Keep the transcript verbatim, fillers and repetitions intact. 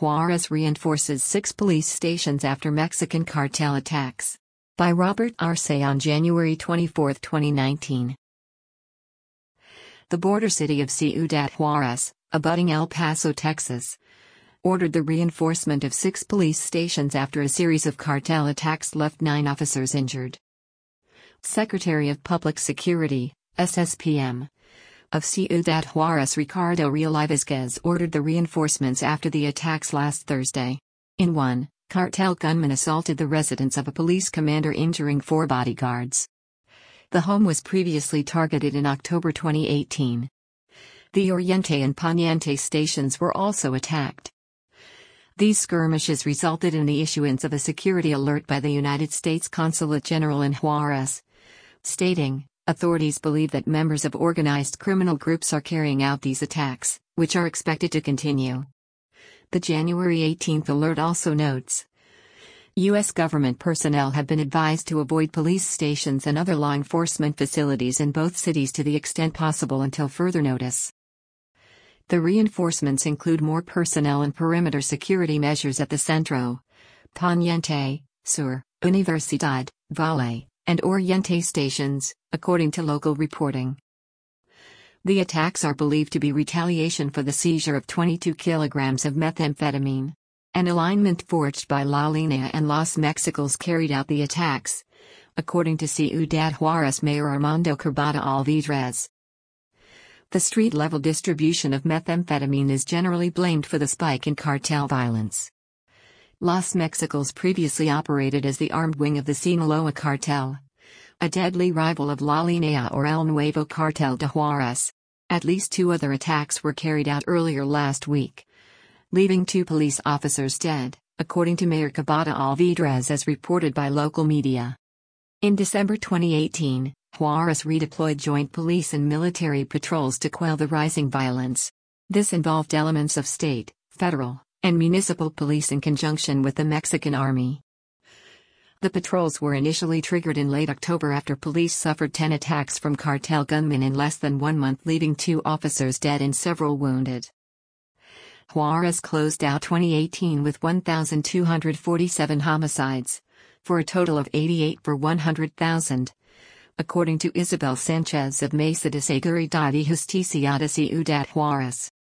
Juarez reinforces six police stations after Mexican cartel attacks. By Robert Arce on January twenty-fourth, twenty nineteen. The border city of Ciudad Juarez, abutting El Paso, Texas, ordered the reinforcement of six police stations after a series of cartel attacks left nine officers injured. Secretary of Public Security, S S P M, of Ciudad Juarez Ricardo Real Vázquez ordered the reinforcements after the attacks last Thursday. In one, cartel gunmen assaulted the residence of a police commander, injuring four bodyguards. The home was previously targeted in October twenty eighteen. The Oriente and Poniente stations were also attacked. These skirmishes resulted in the issuance of a security alert by the United States Consulate General in Juarez, stating, "Authorities believe that members of organized criminal groups are carrying out these attacks, which are expected to continue." The January eighteenth alert also notes, U S government personnel have been advised to avoid police stations and other law enforcement facilities in both cities to the extent possible until further notice. The reinforcements include more personnel and perimeter security measures at the Centro, Poniente, Sur, Universidad, Valle, and Oriente stations, according to local reporting. The attacks are believed to be retaliation for the seizure of twenty-two kilograms of methamphetamine. An alignment forged by La Línea and Los Mexicals carried out the attacks, according to Ciudad Juarez Mayor Armando Cabada Alvidrez. The street-level distribution of methamphetamine is generally blamed for the spike in cartel violence. Los Mexicals previously operated as the armed wing of the Sinaloa cartel, a deadly rival of La Línea or El Nuevo Cartel de Juarez. At least two other attacks were carried out earlier last week, leaving two police officers dead, according to Mayor Cabada Alvidrez, as reported by local media. In December twenty eighteen, Juarez redeployed joint police and military patrols to quell the rising violence. This involved elements of state, federal, and municipal police in conjunction with the Mexican army. The patrols were initially triggered in late October after police suffered ten attacks from cartel gunmen in less than one month, leaving two officers dead and several wounded. Juarez closed out twenty eighteen with one thousand two hundred forty-seven homicides, for a total of eighty-eight per one hundred thousand, according to Isabel Sanchez of Mesa de Seguridad y Justicia de Ciudad Juarez.